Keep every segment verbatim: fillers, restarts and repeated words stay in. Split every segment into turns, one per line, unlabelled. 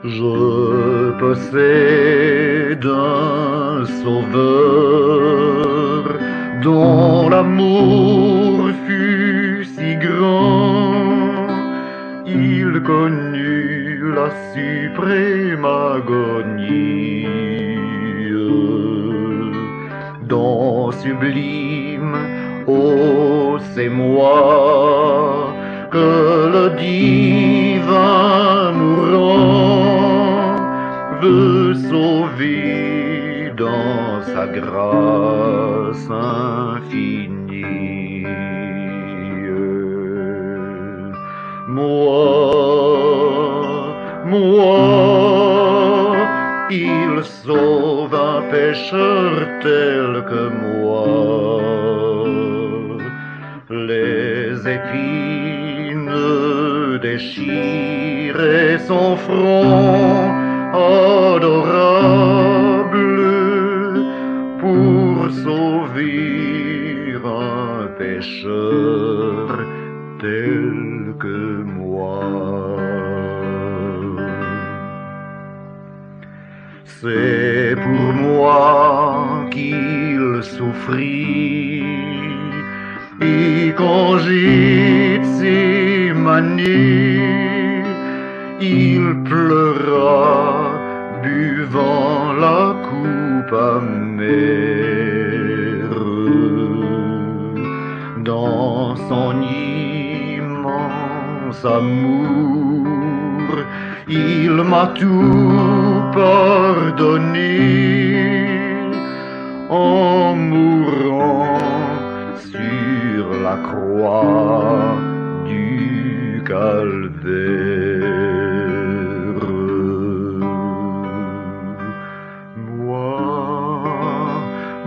Je possède un sauveur dont l'amour fut si grand, il connut la suprême agonie, dont sublime, ô c'est moi que le divin mourant veut sauver dans sa grâce infinie. Moi, moi, il sauve un pécheur tel que moi. Les épines déchiraient son front adorable pour sauver un pécheur tel que moi. C'est pour moi qu'il souffrit et congé de ses manies, il pleura buvant la coupe amère. Dans son immense amour, il m'a tout pardonné en mourant sur la croix du calvaire. Moi,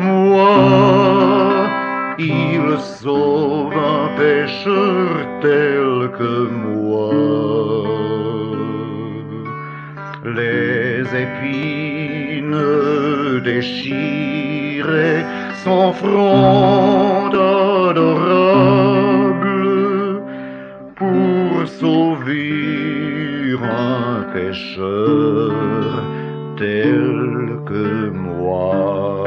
moi, il sauve un pécheur tel que moi. Les épines déchiraient son front adorable pour sauver un pécheur tel que moi.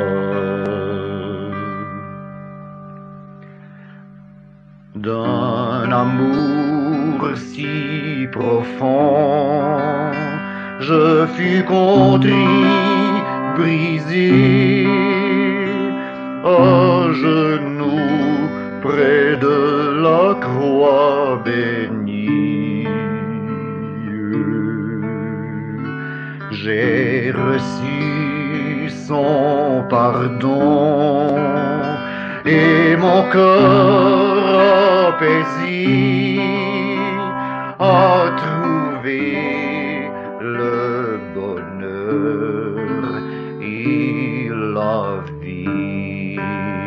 D'un amour si profond, je fus contrit, brisé, à genoux près de la croix bénie. J'ai reçu son pardon et mon cœur apaisé a trouvé le bonheur et la vie.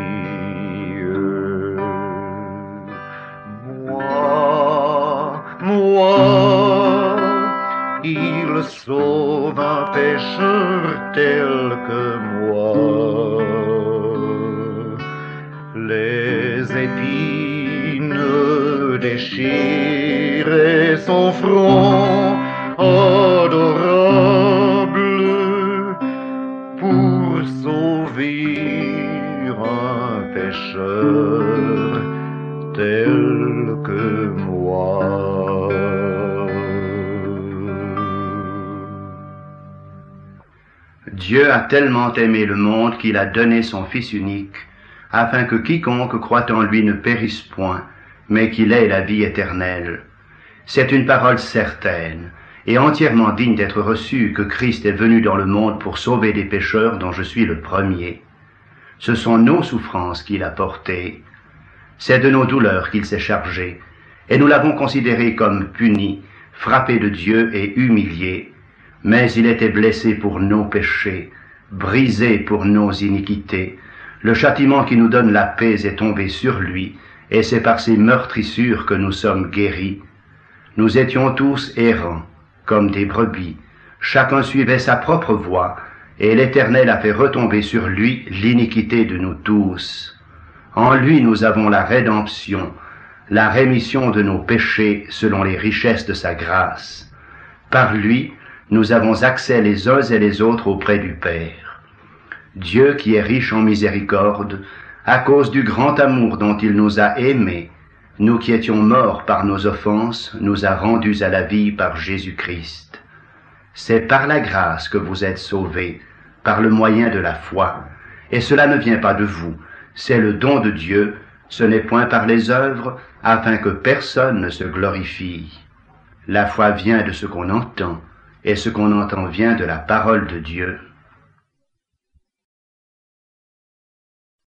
Moi, moi, il sauve un pécheur tel que moi. Les épines déchiraient son front adorable pour sauver un pécheur tel que moi.
Dieu a tellement aimé le monde qu'il a donné son Fils unique, afin que quiconque croit en lui ne périsse point, mais qu'il ait la vie éternelle. C'est une parole certaine et entièrement digne d'être reçue que Christ est venu dans le monde pour sauver des pécheurs dont je suis le premier. Ce sont nos souffrances qu'il a portées, c'est de nos douleurs qu'il s'est chargé, et nous l'avons considéré comme puni, frappé de Dieu et humilié, mais il était blessé pour nos péchés, brisé pour nos iniquités. Le châtiment qui nous donne la paix est tombé sur lui, et c'est par ses meurtrissures que nous sommes guéris. Nous étions tous errants, comme des brebis. Chacun suivait sa propre voie, et l'Éternel a fait retomber sur lui l'iniquité de nous tous. En lui nous avons la rédemption, la rémission de nos péchés selon les richesses de sa grâce. Par lui, nous avons accès les uns et les autres auprès du Père. Dieu qui est riche en miséricorde, à cause du grand amour dont il nous a aimés, nous qui étions morts par nos offenses, nous a rendus à la vie par Jésus-Christ. C'est par la grâce que vous êtes sauvés, par le moyen de la foi, et cela ne vient pas de vous, c'est le don de Dieu, ce n'est point par les œuvres, afin que personne ne se glorifie. La foi vient de ce qu'on entend, et ce qu'on entend vient de la parole de Dieu.